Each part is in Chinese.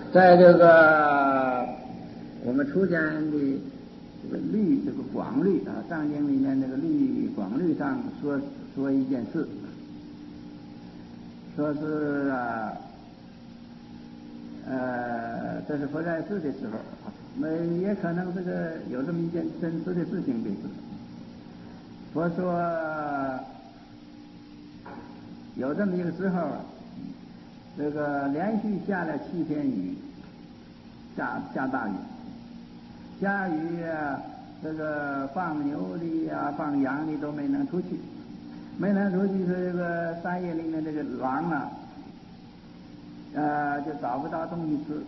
在这个我们出家人的这个律，这个广律啊，藏经里面那个广律上说一件事，说是这是佛在世的时候，也可能这个有这么一件真实的事情，就是佛说有这么一个时候，这个连续下了7天雨，下大雨，下雨啊，这个放牛的啊，放羊的都没能出去，是这个山野里面这个狼啊，就找不到东西吃，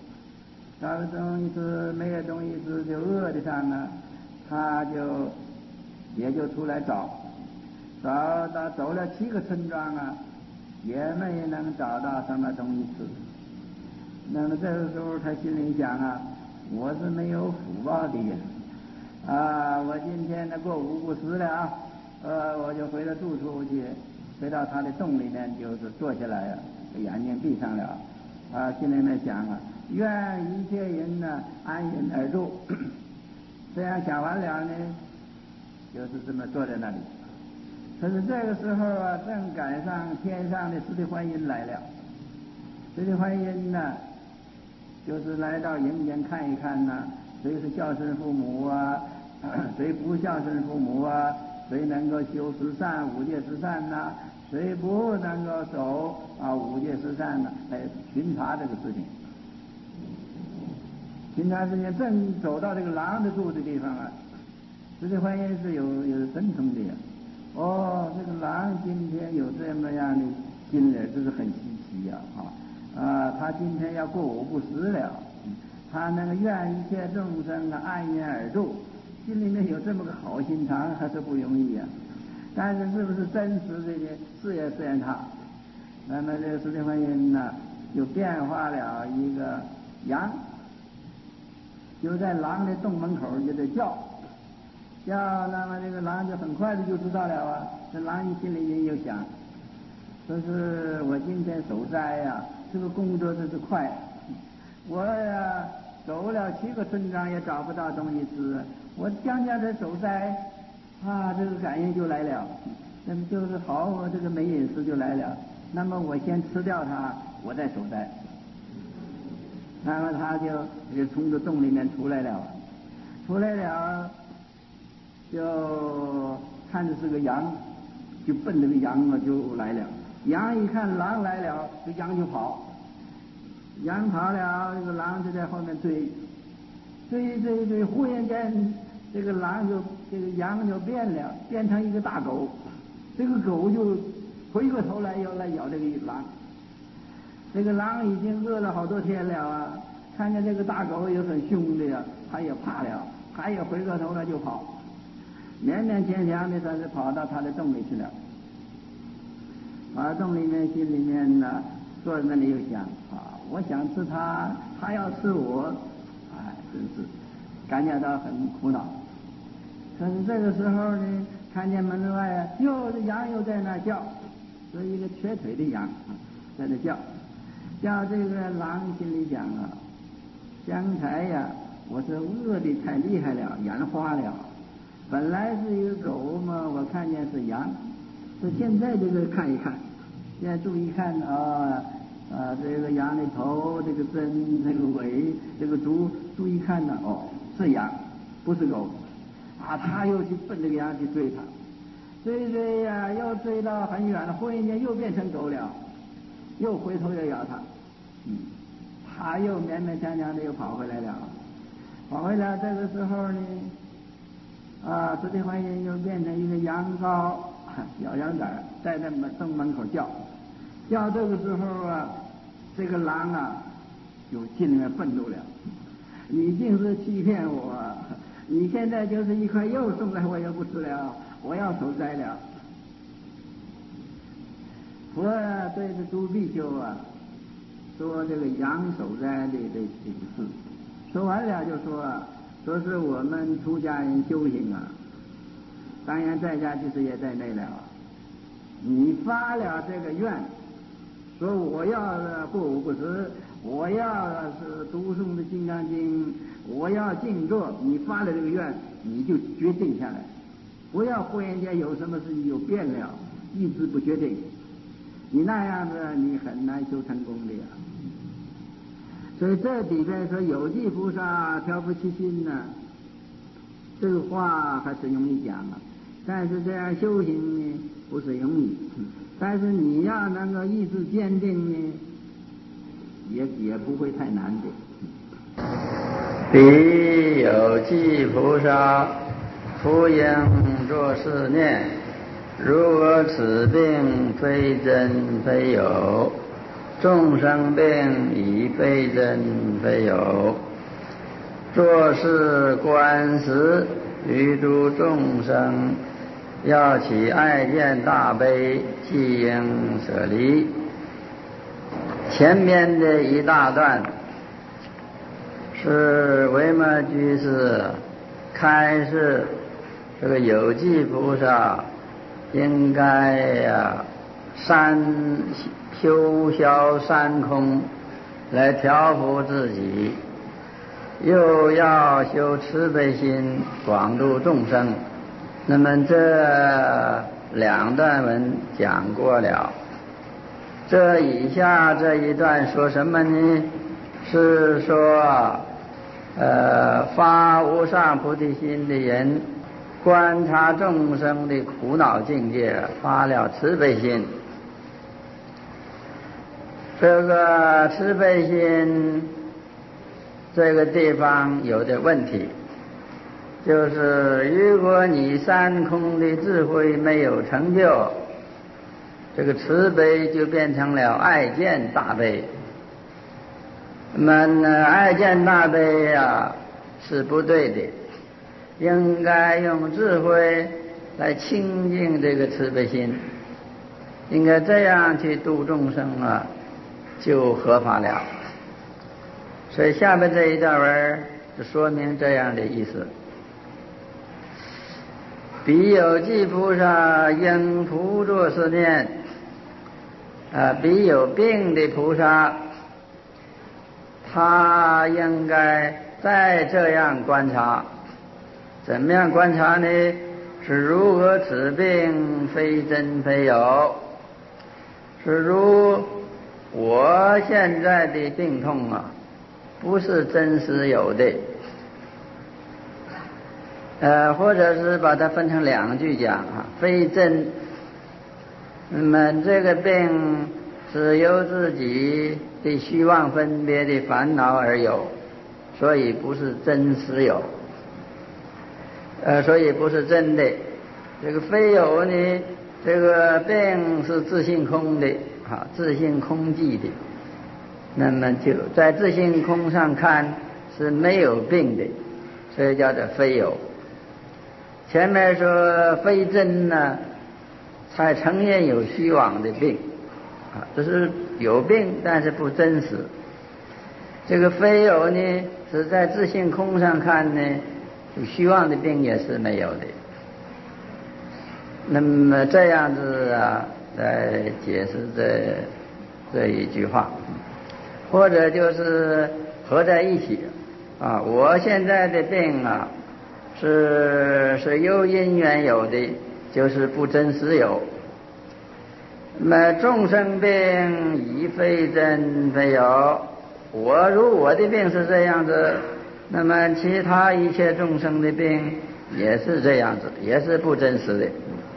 没有东西吃就饿的上了，他也就出来找到走了7个村庄啊，也没能找到什么东西吃。那么这个时候他心里想啊，我是没有福报的人我今天呢过午不食了我就回到住处去，回到他的洞里面，就是坐下来眼睛闭上了心里面想愿一切人呢安隐而住。这样想完了呢，就是这么坐在那里。可是这个时候正赶上天上的释迦观音来了。释迦观音呢，就是来到人间看一看谁是孝顺父母谁不孝顺父母谁能够修十善5戒十善谁不能够守5戒十善来巡查这个事情。巡查事情正走到这个狼的住的地方释迦观音是有神通的这个狼今天有这么样的心人，这是很稀奇他今天要过午不食了，他那个愿一切众生安隐而住，心里面有这么个好心肠还是不容易但是是不是真实的呢？试验他。那么这个释迦观音就变化了一个羊，就在狼的洞门口就在叫，那么这个狼就很快的就知道了这狼心里面又想，说是我今天守斋这个工作真是快，我走了7个村庄也找不到东西吃，我将这守斋这个感应就来了，那么就是好，我这个没饮食就来了，那么我先吃掉它，我再守斋。那么他就从这洞里面出来了，就看着是个羊，就奔这个羊就来了。羊一看狼来了，这羊就跑，羊跑了，这个狼就在后面追，忽然间这个羊就变成一个大狗，这个狗就回过头来要来咬这个狼。这个狼已经饿了好多天了看见这个大狗也很凶的他也怕了，他也回过头来就跑，勉勉强强的算是跑到他的洞里去了。跑到洞里面，心里面坐在那里又想我想吃他，他要吃我，真是感觉到很苦恼。可是这个时候呢，看见门外羊又在那叫，是一个瘸腿的羊在那叫这个狼心里想刚才我是饿的太厉害了，眼花了，本来是一个狗嘛，我看见是羊，现在这个看一看，现在注意看这个羊的头，这个身，这个尾，这个足，注意看是羊，不是狗他又去奔这个羊去追它，追又追到很远了，忽然间又变成狗了，又回头要咬它，他又勉勉强强的又跑回来了。这个时候呢释迦观音又变成一个羊羔，小羊崽在那洞门口叫。这个时候这个狼就心里面愤怒了，你竟是欺骗我，你现在就是一块肉送来我也不吃了，我要守斋了。佛对着诸比丘说这个羊守斋的这个事，说完了就说是我们出家人修行当然在家居士也在内了你发了这个愿，说我要过午不食， 我要是读诵的《金刚经》，我要静坐，你发了这个愿，你就决定下来，不要忽然间有什么事情有变了，一直不决定，你那样子你很难修成功的呀。所以这里边说有记菩萨调伏其心呢，这个话还是容易讲啊，但是这样修行呢不是容易，但是你要能够意志坚定呢，也不会太难的。 彼有记菩萨，复应作是念：如我此病非真非有，众生病已非真非有。作是观时，于诸众生要起爱见大悲，即应舍离。前面的一大段是维摩居士开示这个有记菩萨应该修消三空来调伏自己，又要修慈悲心广度众生。那么这两段文讲过了，这以下这一段说什么呢？是说发无上菩提心的人观察众生的苦恼境界，发了慈悲心。这个慈悲心这个地方有点问题，就是如果你三空的智慧没有成就，这个慈悲就变成了爱见大悲。那么爱见大悲是不对的，应该用智慧来清净这个慈悲心，应该这样去度众生就合法了。所以下面这一段文就说明这样的意思：彼有记菩萨应复作是念，彼有病的菩萨，他应该再这样观察。怎么样观察呢？是如何此病非真非有，是如我现在的病痛不是真实有的。或者是把它分成两句讲非真。那么这个病是由自己的虚妄分别的烦恼而有，所以不是真实有，所以不是真的。这个非有呢，这个病是自性空的自性空寂的，那么就在自性空上看是没有病的，所以叫做非有。前面说非真呢，才承认有虚妄的病这是有病但是不真实。这个非有呢，是在自性空上看呢，虚妄的病也是没有的。那么这样子来解释这一句话，或者就是合在一起我现在的病是由因缘有的，就是不真实有。那么众生病已非真非有，我的病是这样子，那么其他一切众生的病也是这样子，也是不真实的。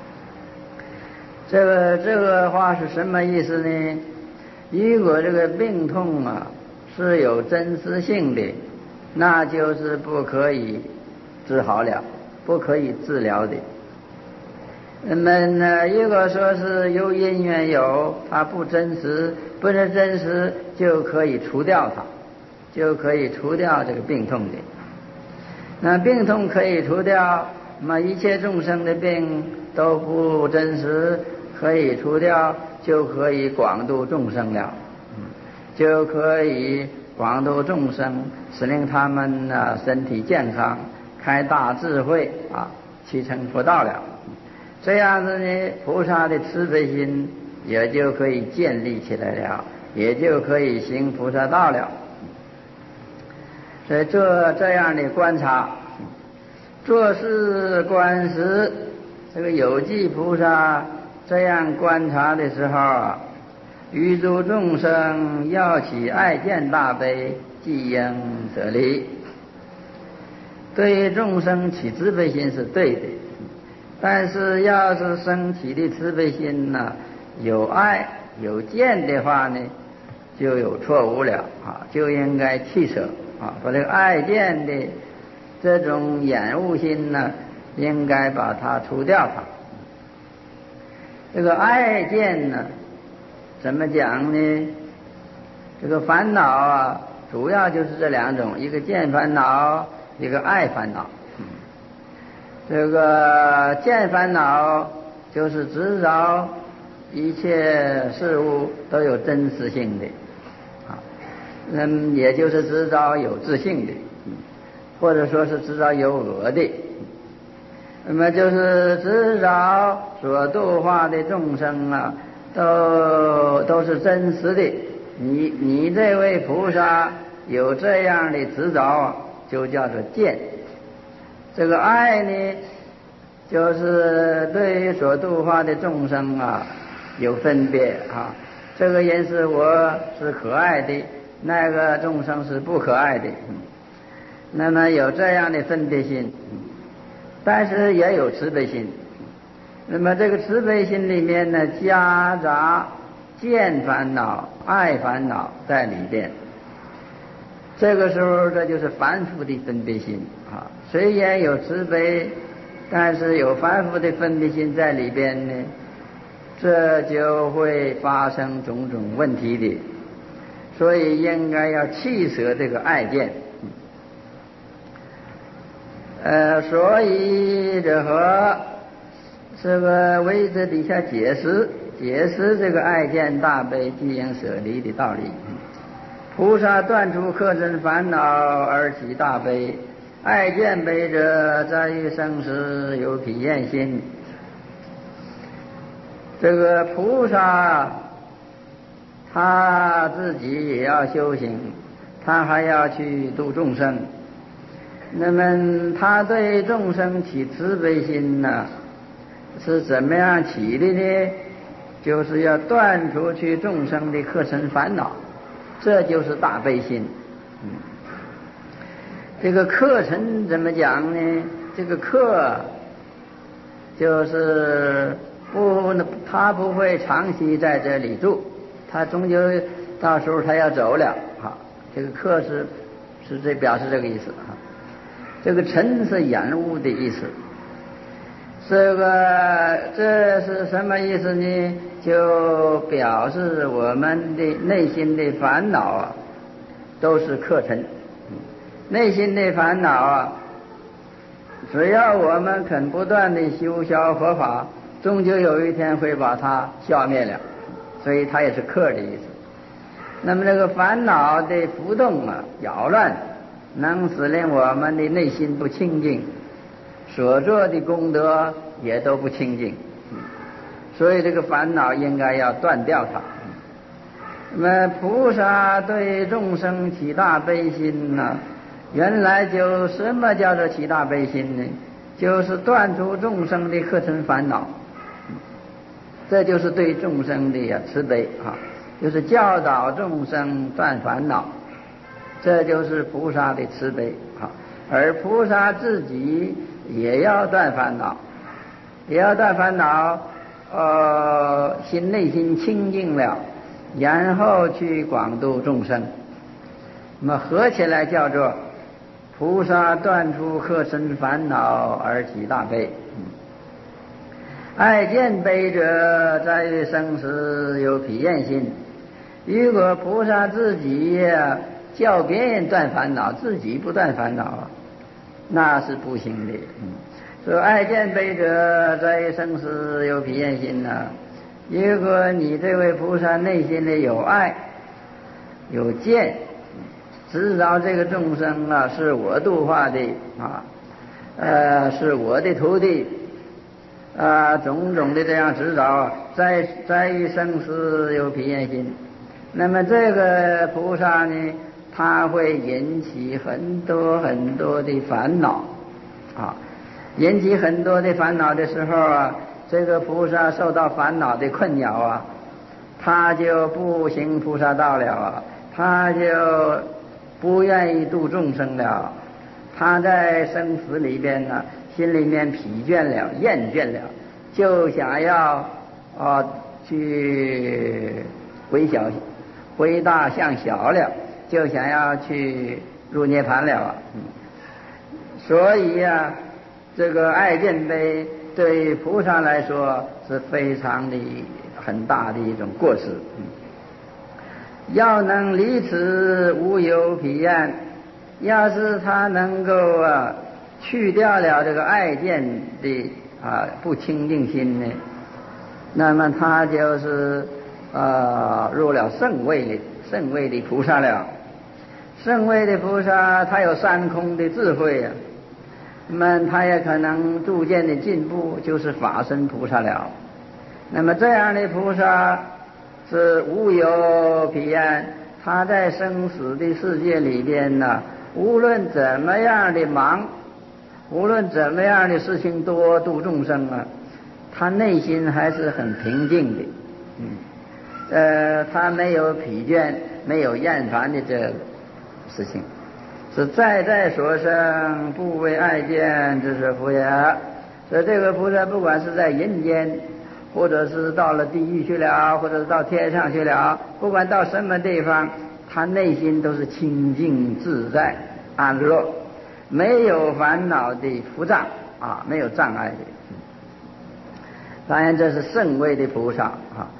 这个话是什么意思呢？如果这个病痛是有真实性的，那就是不可以治好了，不可以治疗的。那么如果说是由因缘有，它不真实，不是真实就可以除掉它，就可以除掉这个病痛的。那病痛可以除掉，那么一切众生的病都不真实，可以除掉，就可以广度众生了，就可以广度众生，使令他们身体健康，开大智慧去成佛道了。这样子呢，菩萨的慈悲心也就可以建立起来了， 也就可以行菩萨道了。所以这样的观察，做事观时，这个有记菩萨这样观察的时候啊，于诸众生要起爱见大悲，即应舍离。对众生起慈悲心是对的，但是要是升起的慈悲心呢，有爱有见的话呢，就有错误了啊，就应该弃舍啊，把这个爱见的这种厌恶心呢，应该把它除掉它。这个爱见呢，怎么讲呢？这个烦恼啊，主要就是这两种，一个见烦恼，一个爱烦恼。这个见烦恼就是执着一切事物都有真实性的啊，也就是执着有自性的，或者说是执着有我的。那么就是执着所度化的众生啊，都是真实的。你这位菩萨有这样的执着啊，就叫做见。这个爱呢，就是对于所度化的众生啊有分别啊，这个人是我是可爱的，那个众生是不可爱的，那么有这样的分别心，但是也有慈悲心。那么这个慈悲心里面呢，夹杂见烦恼、爱烦恼在里边。这个时候这就是凡夫的分别心啊，虽然有慈悲，但是有凡夫的分别心在里边呢，这就会发生种种问题的。所以应该要弃舍这个爱见。所以这个为这底下解释这个爱见大悲即应舍离的道理。菩萨断除客尘烦恼而起大悲，爱见悲者在于生时有体验心。这个菩萨他自己也要修行，他还要去度众生。那么他对众生起慈悲心呢，是怎么样起的呢？就是要断除去众生的客尘烦恼，这就是大悲心。这个客尘怎么讲呢？这个客就是他不会长期在这里住，他终究到时候他要走了啊。这个客是这表示这个意思啊。这个尘是染污的意思。这是什么意思呢？就表示我们的内心的烦恼啊，都是客尘。内心的烦恼啊，只要我们肯不断的修消佛法，终究有一天会把它消灭了，所以它也是客的意思。那么这个烦恼的浮动啊、扰乱，能使令我们的内心不清净，所做的功德也都不清净，所以这个烦恼应该要断掉它。那么菩萨对众生起大悲心呢，原来就什么叫做起大悲心呢？就是断除众生的客尘烦恼，这就是对众生的慈悲啊，就是教导众生断烦恼，这就是菩萨的慈悲啊。而菩萨自己也要断烦恼，内心清净了，然后去广度众生。那么合起来叫做菩萨断除客尘烦恼而起大悲。爱见悲者在于生时有体验心。如果菩萨自己叫别人断烦恼，自己不断烦恼，那是不行的。所以爱见悲者在于生时有体验心呢。如果你这位菩萨内心里有爱有见，知道这个众生啊是我度化的啊，是我的徒弟啊，种种的这样知道，在于生时有体验心， 那么这个菩萨呢，他会引起很多很多的烦恼啊，引起很多的烦恼的时候啊，这个菩萨受到烦恼的困扰啊，他就不行菩萨道了啊，他就不愿意度众生了，他在生死里边呢，心里面疲倦了、厌倦了，就想要去回大向小了，就想要去入涅槃了。所以呀，这个爱见悲对菩萨来说是非常的很大的一种过失。要能离此无有彼厌，要是他能够去掉了这个爱见的不清净心呢，那么他就是入了圣位的菩萨了。圣位的菩萨他有三空的智慧啊，那么他也可能逐渐的进步，就是法身菩萨了。那么这样的菩萨是无有彼厌，他在生死的世界里边呢，无论怎么样的忙，无论怎么样的事情多度众生啊，他内心还是很平静的。他没有疲倦，没有厌烦的这个事情，是在所生，不为爱见之所缚也。所以这个菩萨不管是在人间，或者是到了地狱去了，或者是到天上去了，不管到什么地方，他内心都是清净自在安乐，没有烦恼的浮障没有障碍的。当然这是圣位的菩萨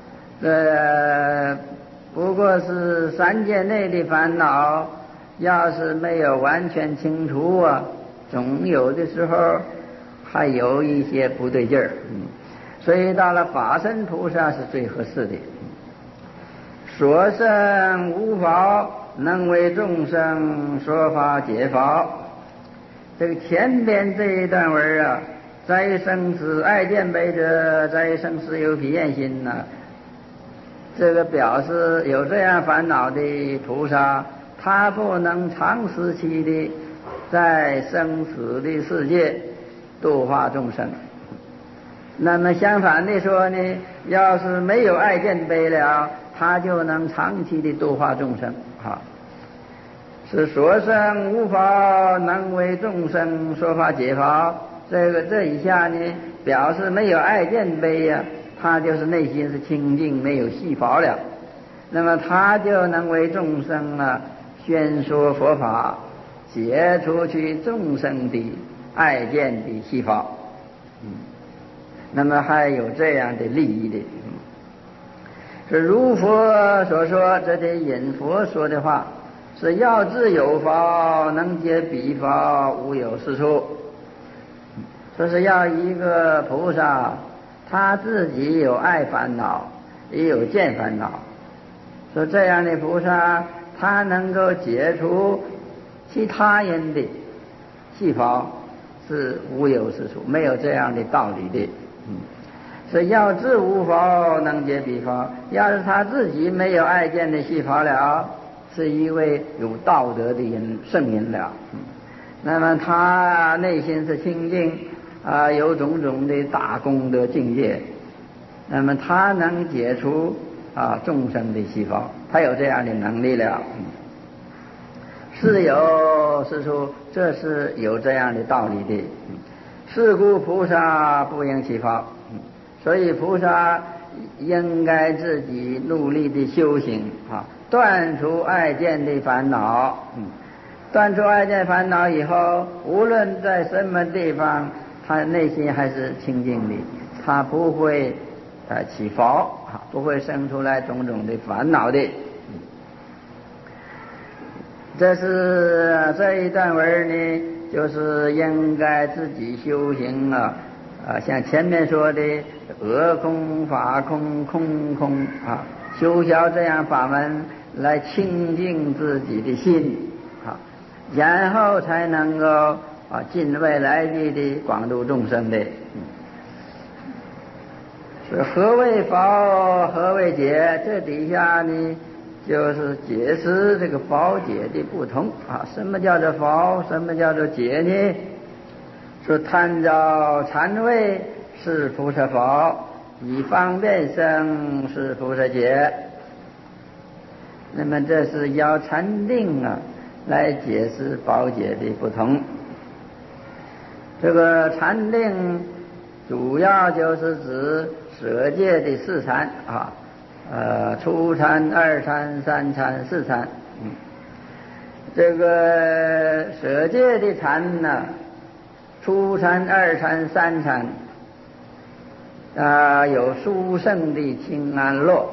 不过是三界内的烦恼，要是没有完全清除总有的时候还有一些不对劲儿。所以到了法身菩萨是最合适的。所生无法，能为众生说法解法。这个前边这一段文在生死爱见悲者，在生死有彼厌心这个表示有这样烦恼的菩萨，他不能长时期的在生死的世界度化众生。那么相反的说呢，要是没有爱见悲了，他就能长期的度化众生是所生无法，能为众生说法解法。这一下呢，表示没有爱见悲他就是内心是清净，没有细胞了，那么他就能为众生宣说佛法，解除去众生的爱见的细胞。那么还有这样的利益的。是如佛所说，这得引佛说的话，是要自有法，能解彼法，无有是处。说是要一个菩萨他自己有爱烦恼，也有见烦恼，说这样的菩萨他能够解除其他人的细胞，是无有是处，没有这样的道理的。是要自无法，能解彼法。要是他自己没有爱见的细胞了，是一位有道德的人，圣人了。那么他内心是清净有种种的大功德境界，那么他能解除众生的细胞，他有这样的能力了。是有是处，这是有这样的道理的。是故菩萨不应其法。所以菩萨应该自己努力的修行断除爱见的烦恼。断除爱见烦恼以后，无论在什么地方，他内心还是清净的，他不会起伏不会生出来种种的烦恼的。这是这一段文呢，就是应该自己修行像前面说的恶空法空空空修销这样法门来清净自己的心然后才能够尽未来际的广度众生的。是何为法，何为解？这底下呢就是解释这个法解的不同啊。什么叫做法？什么叫做解呢？说贪着禅位是菩萨法，以方便生是菩萨解。那么这是要禅定啊来解释法解的不同。这个禅定主要就是指舍戒的四禅啊，初禅、二禅、三禅、四禅。这个舍戒的禅呢，初禅、二禅、三禅有殊胜的清安乐。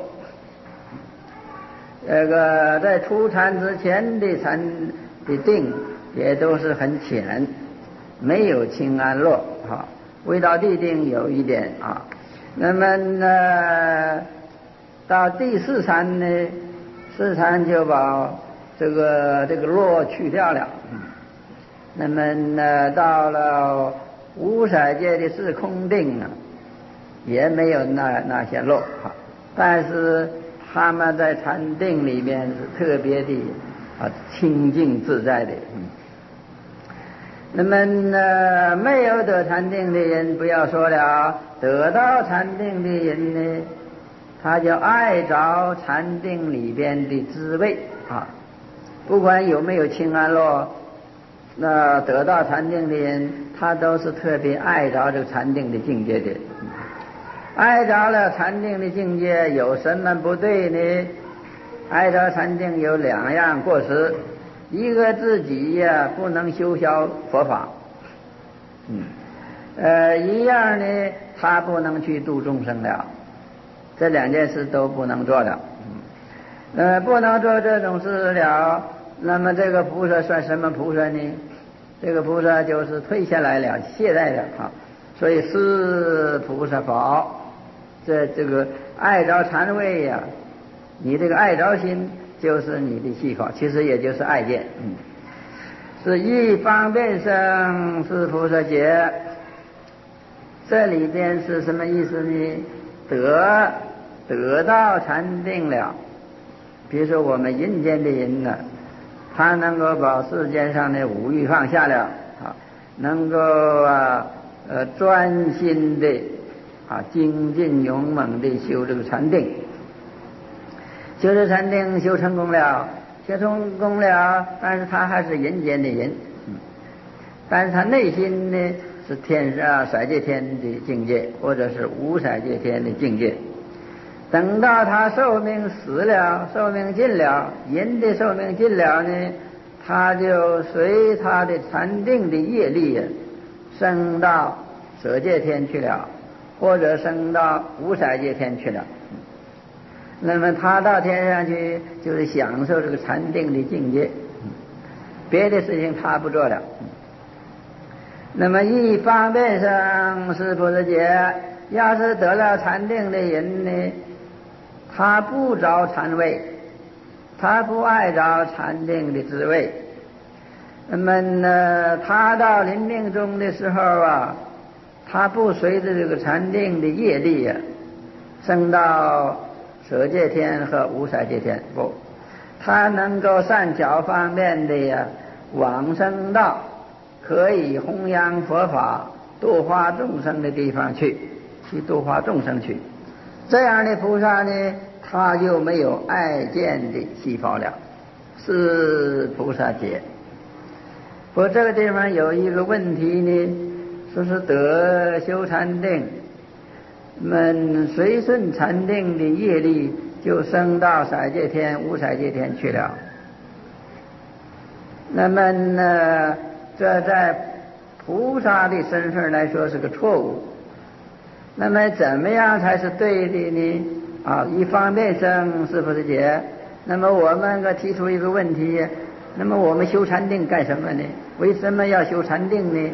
这个在初禅之前的禅的定也都是很浅，没有清安乐啊。唯到地定有一点啊。那么呢，到第四禅呢，四禅就把这个乐去掉了。那么呢，到了无色界的是空定啊，也没有那些乐啊。但是他们在禅定里面是特别的清净自在的。那么呢，没有得禅定的人不要说了，得到禅定的人呢，他就爱着禅定里边的滋味啊。不管有没有清安乐，那得到禅定的人，他都是特别爱着这个禅定的境界的。爱着了禅定的境界有什么不对呢？爱着禅定有两样过失，一个自己呀不能修销佛法，一样呢他不能去度众生了，这两件事都不能做了。不能做这种事了，那么这个菩萨算什么菩萨呢？这个菩萨就是退下来了，懈怠了啊。所以是菩萨法，这个爱着禅位呀，你这个爱着心就是你的细法，其实也就是爱见。是一方便生是菩萨解。这里边是什么意思呢？得到禅定了。比如说我们人间的人呢，他能够把世间上的五欲放下了啊，能够专心的精进勇猛的修这个禅定，修这禅定修成功了，但是他还是人间的人，但是他内心呢是色界天的境界，或者是无色界天的境界。等到他寿命死了，寿命尽了，人的寿命尽了呢，他就随他的禅定的业力升到色界天去了，或者升到无色界天去了。那么他到天上去就是享受这个禅定的境界，别的事情他不做了。那么一方便生是菩萨解。要是得了禅定的人呢，他不着禅位，他不爱着禅定的滋味。那么呢，他到临命终的时候他不随着这个禅定的业力升到色界天和无色界天，不，他能够善巧方便的往生到可以弘扬佛法度化众生的地方去度化众生去。这样的菩萨呢，他就没有爱见的细法了，是菩萨解。不过这个地方有一个问题呢，说是得修禅定，随顺禅定的业力就升到色界天无色界天去了。那么呢，这在菩萨的身份来说是个错误。那么怎么样才是对的呢？一方面生是菩萨解。那么我们提出一个问题，那么我们修禅定干什么呢？为什么要修禅定呢？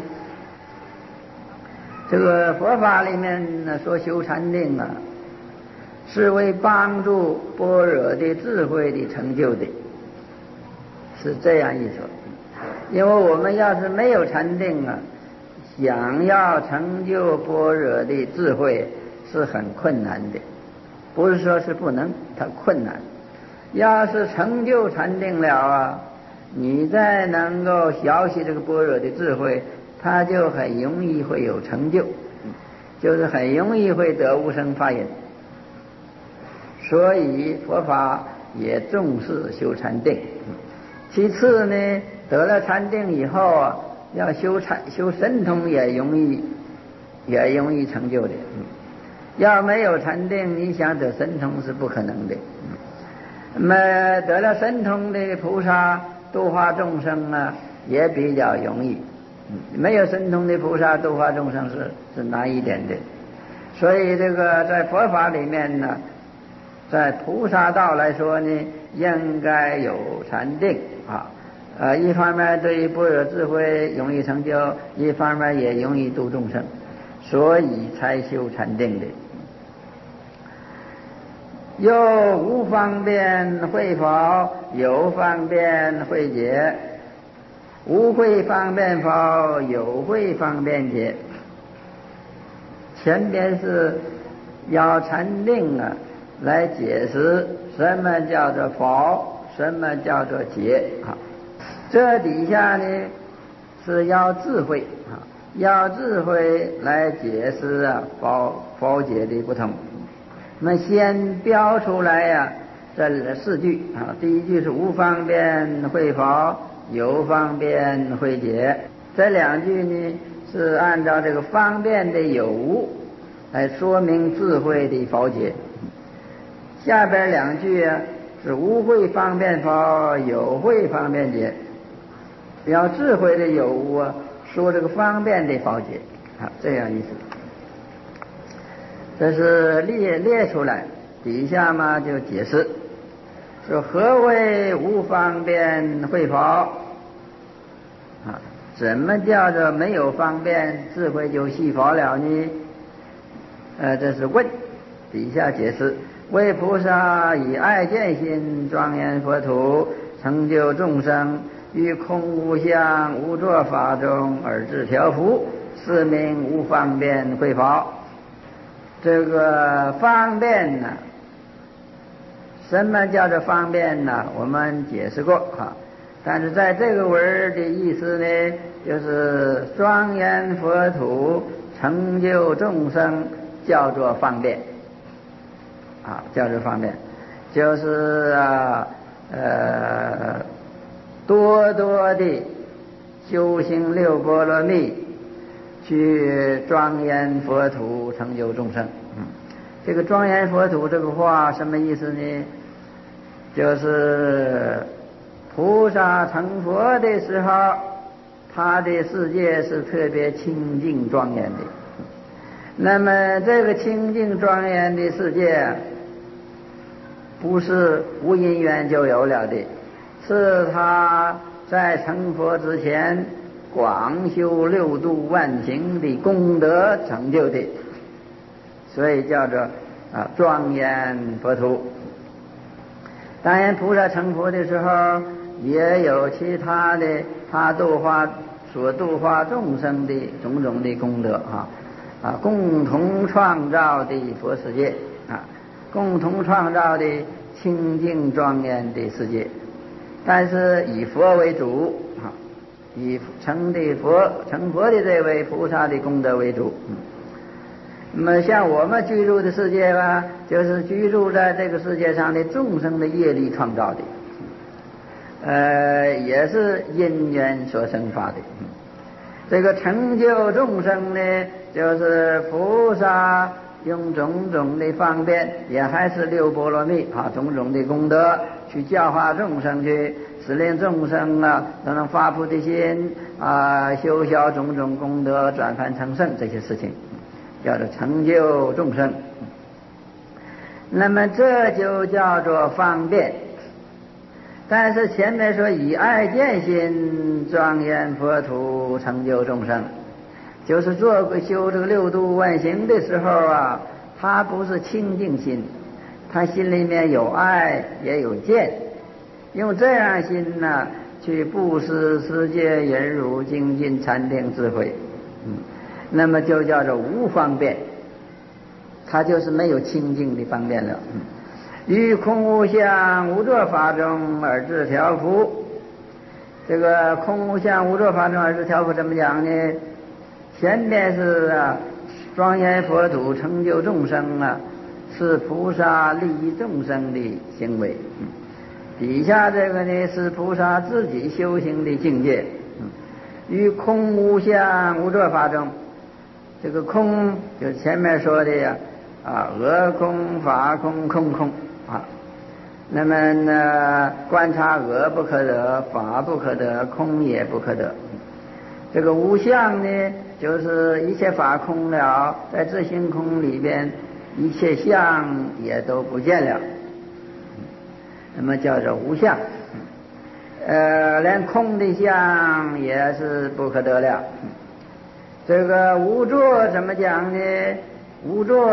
这个佛法里面呢说修禅定是为帮助般若的智慧的成就的，是这样一说。因为我们要是没有禅定想要成就般若的智慧是很困难的，不是说是不能，它困难。 要是成就禅定了啊，你再能够学习这个般若的智慧，它就很容易会有成就，就是很容易会得无生法忍。所以佛法也重视修禅定。其次呢，得了禅定以后啊，要修神通也容易成就的。要没有禅定，你想得神通是不可能的。那么得了神通的菩萨度化众生呢，也比较容易。没有神通的菩萨度化众生是难一点的。所以这个在佛法里面呢，在菩萨道来说呢，应该有禅定啊。一方面对般若智慧容易成就，一方面也容易度众生，所以才修禅定的。又无方便会否，有方便会解。无会方便否，有会方便解。前边是要禅定啊，来解释什么叫做否，什么叫做解啊。这底下呢是要智慧啊，要智慧来解释啊否解的不同。那么先标出来呀，这四句啊。第一句是无方便会否，有方便会解。这两句呢是按照这个方便的有无来说明智慧的否解。下边两句啊是无会方便否，有会方便解。要智慧的有无啊，说这个方便的否解啊，这样意思。这是列出来，底下嘛就解释说何谓无方便会否啊？怎么叫做没有方便智慧就系否了呢？这是问，底下解释为菩萨以爱见心庄严佛土，成就众生于空无相无作法中而自调伏，是名无方便会否。这个方便呢，什么叫做方便呢？我们解释过啊。但是在这个文的意思呢，就是庄严佛土成就众生叫做方便啊，叫做方便，就是多多的修行六波罗蜜，去庄严佛土成就众生。这个庄严佛土这个话什么意思呢？就是菩萨成佛的时候，他的世界是特别清净庄严的。那么这个清净庄严的世界不是无因缘就有了的，是他在成佛之前广修六度万行的功德成就的，所以叫做庄严佛土。当然菩萨成佛的时候也有其他的他所度化众生的种种的功德共同创造的佛世界共同创造的清净庄严的世界，但是以佛为主以成佛的这位菩萨的功德为主。那么像我们居住的世界吧，就是居住在这个世界上的众生的业力创造的，也是因缘所生发的。这个成就众生呢，就是菩萨用种种的方便，也还是六波罗蜜种种的功德去教化众生，去使令众生都能发菩提心修消种种功德，转凡成圣，这些事情叫做成就众生。那么这就叫做方便。但是前面说以爱见心庄严佛土成就众生，就是修这个六度万行的时候他不是清净心，他心里面有爱也有见，用这样心去布施世界忍辱精进禅定智慧，那么就叫做无方便，他就是没有清净的方便了。 于空无相无作法中而自调伏。这个空无相无作法中而自调伏怎么讲呢？前面是庄严佛土成就众生是菩萨利益众生的行为。底下这个呢是菩萨自己修行的境界。于空无相无作法中，这个空就是前面说的俄空法空空空那么呢，观察俄不可得，法不可得，空也不可得。这个无相呢，就是一切法空了，在自性空里边，一切相也都不见了，那么叫做无相。连空的相也是不可得了。这个无作怎么讲呢？无作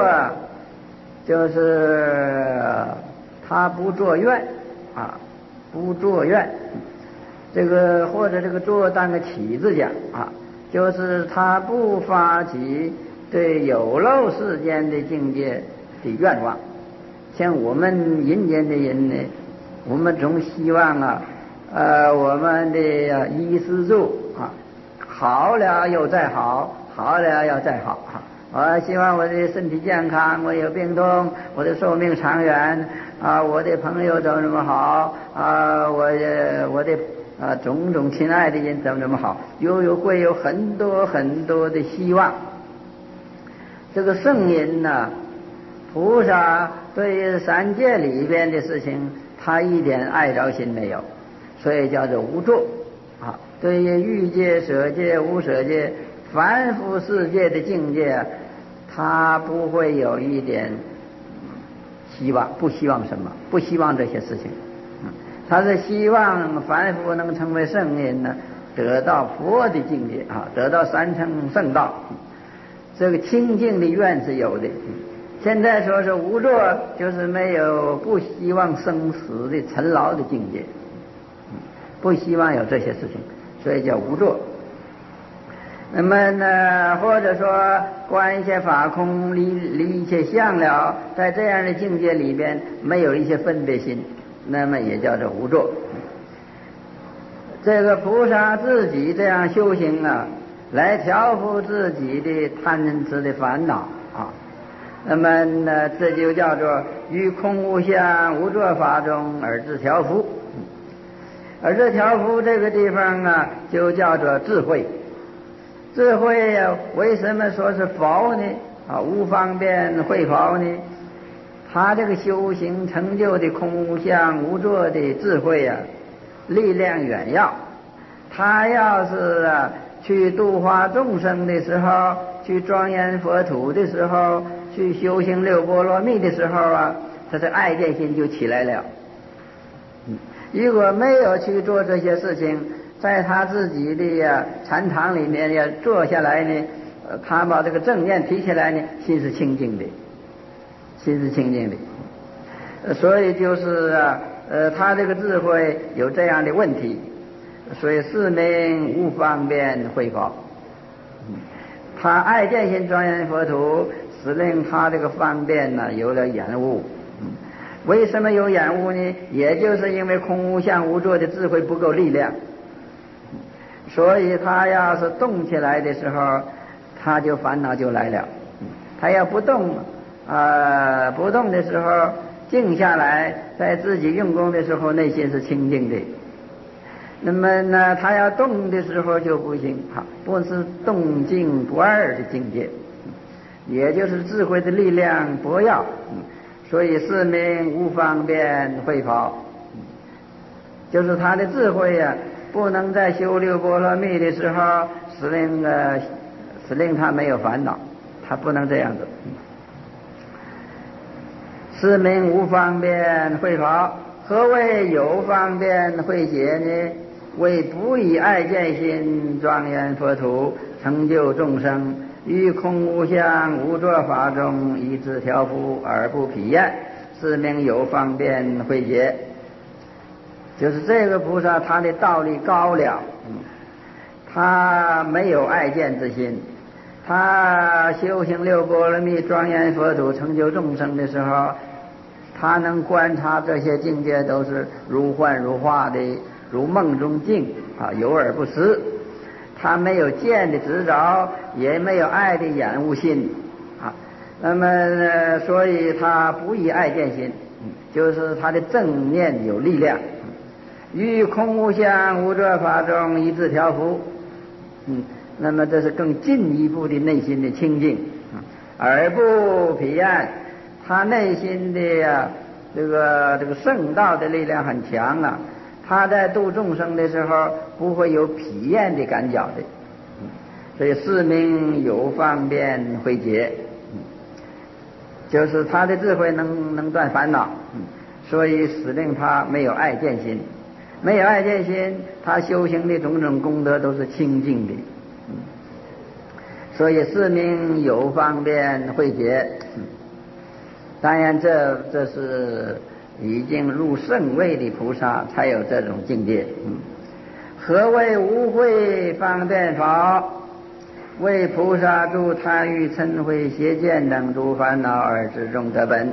就是他不作愿不作愿。这个或者这个作当个起字讲就是他不发起对有漏世间的境界的愿望。像我们阴间的人呢，我们总希望我们的衣食住好了又再好，好了要再好我希望我的身体健康，我有病痛，我的寿命长远我的朋友怎么好我的种种亲爱的人怎么好，会有很多很多的希望。这个圣人菩萨对于三界里边的事情，他一点爱着心没有，所以叫做无作对于欲界、舍界、无舍界、凡夫世界的境界，他不会有一点希望，不希望什么，不希望这些事情。他是希望凡夫能成为圣人得到佛的境界得到三乘圣道。这个清净的愿是有的。现在说是无作，就是没有不希望生死的尘劳的境界，不希望有这些事情，所以叫无作。那么呢，或者说观一切法空，离一切相了，在这样的境界里边没有一些分别心，那么也叫做无作。这个菩萨自己这样修行来调伏自己的贪嗔痴的烦恼那么呢，这就叫做于空无相无作法中而自调伏。而这调伏这个地方就叫做智慧。智慧为什么说是佛呢？无方便慧佛呢？他这个修行成就的空无相无作的智慧力量远要。他要是去度化众生的时候，去庄严佛土的时候，去修行六波罗蜜的时候他的爱见心就起来了。如果没有去做这些事情，在他自己的禅堂里面要坐下来呢，他把这个正念提起来呢，心是清净的，心是清净的。所以就是他这个智慧有这样的问题，所以是名无方便慧法。他爱见心庄严佛土，使令他这个方便有了延误。为什么有延误呢？也就是因为空无相无作的智慧不够力量，所以他要是动起来的时候，他就烦恼就来了。他要不动不动的时候，静下来，在自己用功的时候，内心是清净的。那么呢，他要动的时候就不行，不是动静不二的境界，也就是智慧的力量不要。所以是名无方便慧法，就是他的智慧不能在修六波罗蜜的时候使令他没有烦恼，他不能这样子。是名无方便慧法。何谓有方便慧解呢？为不以爱见心庄严佛土，成就众生，于空无相无作法中一自调伏而不疲厌，是名有方便慧解。就是这个菩萨他的道理高了，他没有爱见之心，他修行六波罗蜜庄严佛土成就众生的时候， 他能观察这些境界都是如幻如化的，如梦中境啊，有而不实。他没有见的执着，也没有爱的眼悟心啊。那么所以他不以爱见心，就是他的正念有力量。于空无相无着法中一自调伏，那么这是更进一步的内心的清净，而不疲暗。他内心的这个圣道的力量很强啊，他在度众生的时候不会有疲厌的感觉的，所以是名有方便慧解，就是他的智慧能断烦恼，所以使令他没有爱见心。没有爱见心，他修行的种种功德都是清净的，所以是名有方便慧解。当然这是已经入圣位的菩萨才有这种境界。何谓无慧方便法？为菩萨度贪欲嗔恚邪见等诸烦恼而知中得本。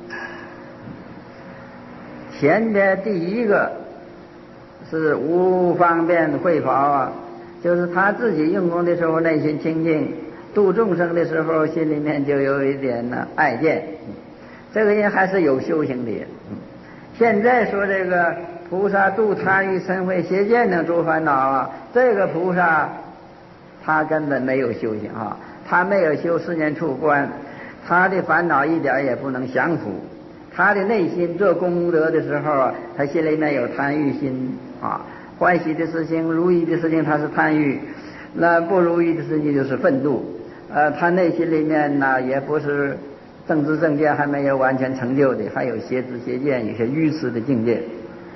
前的第一个是无方便慧法啊，就是他自己用功的时候内心清净，度众生的时候心里面就有一点爱见，这个人还是有修行的。现在说这个菩萨度贪欲嗔恚邪见等诸烦恼啊，这个菩萨他根本没有修行啊，他没有修四念处观，他的烦恼一点也不能降伏。他的内心做功德的时候啊，他心里面有贪欲心啊，欢喜的事情如意的事情他是贪欲，那不如意的事情就是愤怒。他内心里面呢也不是正知正见还没有完全成就的，还有邪知邪见，有些愚痴的境界。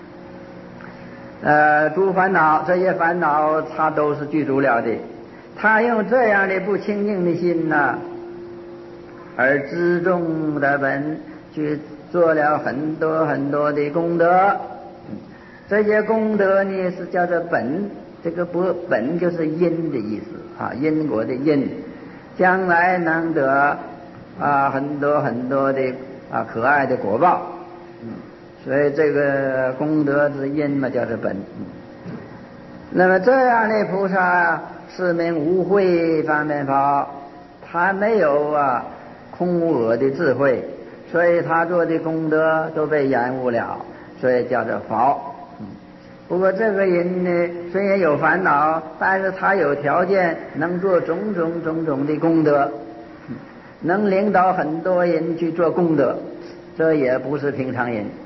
诸烦恼，这些烦恼他都是具足了的。他用这样的不清净的心呢，而知中得本，去做了很多很多的功德。这些功德呢是叫做本，这个本就是因的意思啊，因果的因，将来能得很多很多的可爱的果报。所以这个功德之因嘛叫做本。那么这样的菩萨是名无慧方便法，他没有空无我的智慧，所以他做的功德都被延误了，所以叫做法。不过这个人呢，虽然有烦恼，但是他有条件能做种种的功德，能领导很多人去做功德，这也不是平常人。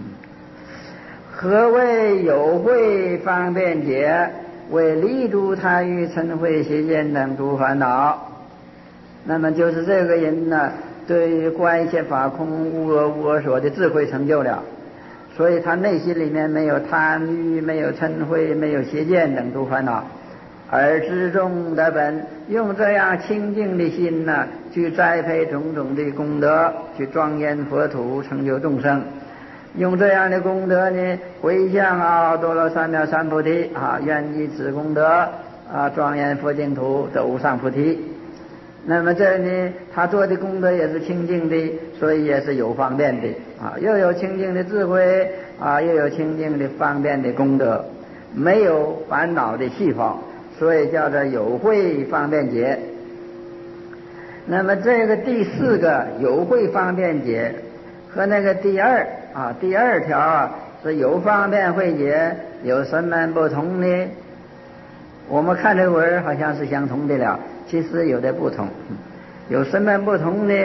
何谓有慧方便解？为离诸贪欲嗔恚邪见等诸烦恼。那么就是这个人呢，对于观一切法空无我无我所的智慧成就了，所以他内心里面没有贪欲，没有嗔恚，没有邪见等诸烦恼，而知中得本，用这样清净的心呢，去栽培种种的功德，去庄严佛土，成就众生。用这样的功德呢，回向多罗三藐三菩提愿以此功德庄严佛净土，得无上菩提。那么这呢，他做的功德也是清净的，所以也是有方便的又有清净的智慧又有清净的方便的功德，没有烦恼的细胞，所以叫做有慧方便解。那么这个第四个有慧方便解和那个第二条是有方便慧解有什么不同呢？我们看这个文好像是相同的了，其实有点不同。有什么不同呢？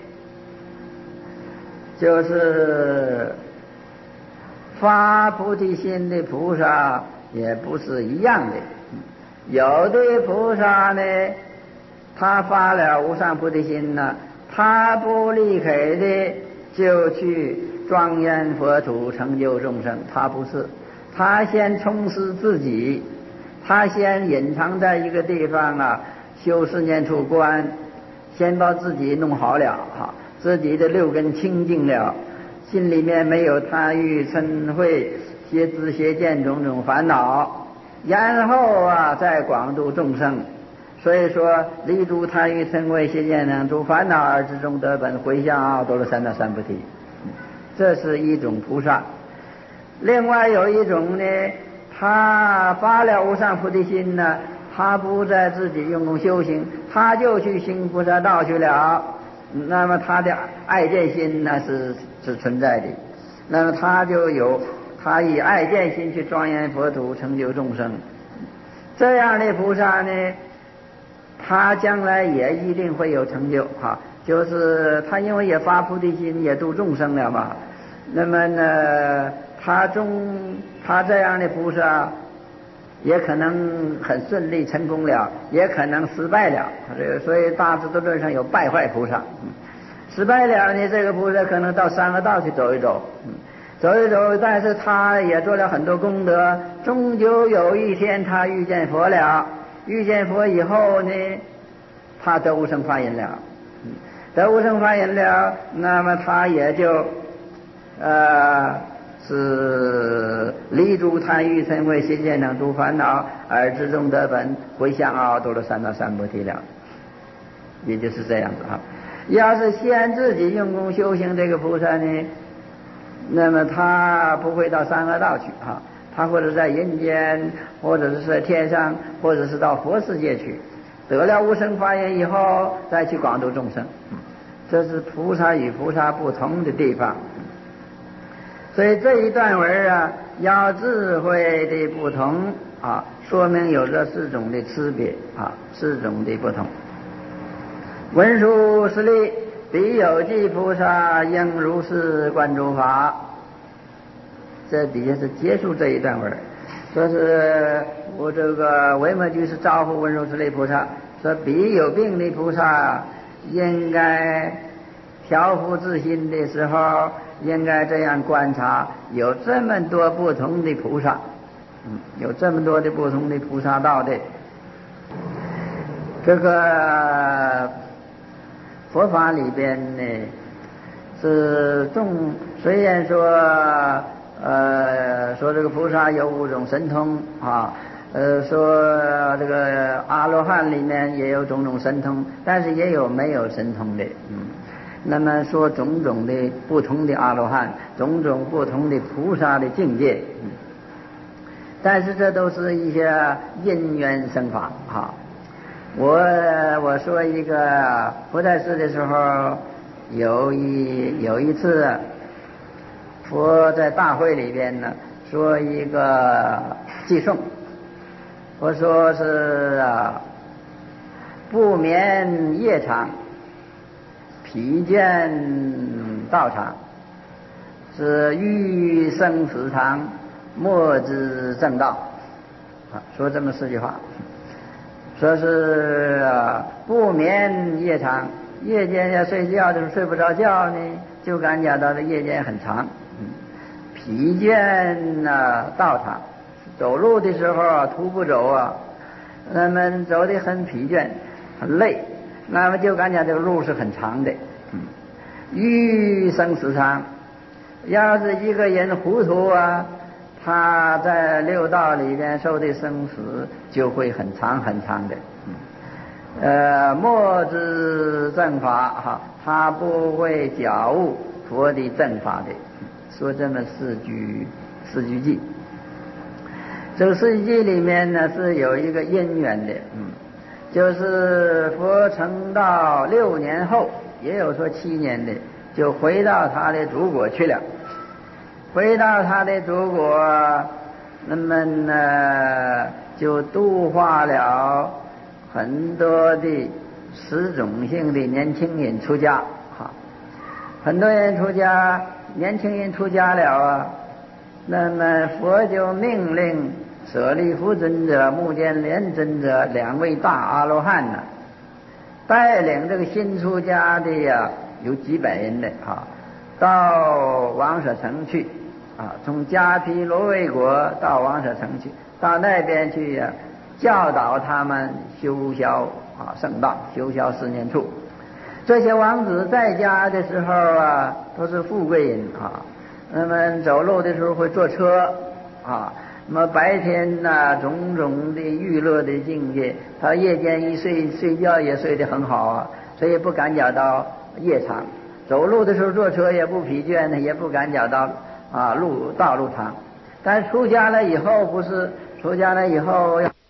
就是发菩提心的菩萨也不是一样的。有的菩萨呢，他发了无上菩提心呢，他不立刻的就去庄严佛土，成就众生，他不是，他先充实自己，他先隐藏在一个地方修四念处观，先把自己弄好了自己的六根清净了，心里面没有贪欲嗔恚邪知邪见种种烦恼，然后再广度众生。所以说离诸贪欲嗔恚邪见等诸烦恼而知中得本，回向多罗三藐三菩提。 这是一种菩萨。另外有一种呢，他发了无上菩提心呢，他不在自己用功修行，他就去行菩萨道去了。那么他的爱见心呢是存在的，那么他以爱见心去庄严佛土，成就众生。这样的菩萨呢，他将来也一定会有成就哈。就是他因为也发菩提心，也度众生了嘛。那么呢，他这样的菩萨，也可能很顺利成功了，也可能失败了。所以大智度论上有败坏菩萨。失败了呢，这个菩萨可能到三恶道去走一走，但是他也做了很多功德，终究有一天他遇见佛了。遇见佛以后呢，他得无生法忍了。得无生法忍了，那么他也就是离诸贪欲嗔恚心见等诸烦恼，而至终得本，回向阿耨多罗三藐三菩提了。也就是这样子哈。要是先自己用功修行这个菩萨呢，那么他不会到三恶道去哈，他或者在人间，或者是在天上，或者是到佛世界去，得了无生法忍以后，再去广度众生。这是菩萨与菩萨不同的地方。所以这一段文啊，要智慧的不同啊，说明有这四种的区别啊，四种的不同。文殊师利，彼有记菩萨应如是观诸法。这底下是结束这一段文，说是我这个维摩居士招呼文殊师利菩萨，说彼有病的菩萨应该调伏自心的时候，应该这样观察，有这么多不同的菩萨，有这么多的不同的菩萨道的。这个佛法里边呢，是虽然说这个菩萨有5种神通啊，说这个阿罗汉里面也有种种神通，但是也有没有神通的。那么说种种的不同的阿罗汉，种种不同的菩萨的境界，但是这都是一些因缘生法哈。我说一个佛在世的时候，有一次佛在大会里边呢，说一个偈颂，我说是不眠夜长，疲倦道场，是欲生死长，莫知正道。说这么4句话，说是不眠夜长，夜间要睡觉的时候睡不着觉呢，就感觉到的夜间很长。疲倦道场，走路的时候徒步走啊，那么走得很疲倦很累，那么就感觉这个路是很长的。欲生死长，要是一个人糊涂啊，他在6道里边受的生死就会很长很长的。莫知正法哈，他不会觉悟佛的正法的。说这么4句偈，这个4句偈里面呢是有一个因缘的，就是佛成道6年后，也有说7年的，就回到他的祖国去了。回到他的祖国，那么呢就度化了很多的10种性的年轻人出家哈，很多人出家。年轻人出家了啊，那么佛就命令舍利弗尊者、目犍连尊者2位大阿罗汉呢，带领这个新出家的有几百人的到王舍城去从迦毗罗卫国到王舍城去，到那边去教导他们修销圣道，修销4念处。这些王子在家的时候都是富贵人那么走路的时候会坐车那么白天种种的娱乐的境界，他夜间一睡觉也睡得很好所以不感觉到夜长。 走路的时候坐车也不疲倦，也不赶脚到道路长。但是出家了以后不是，出家了以后要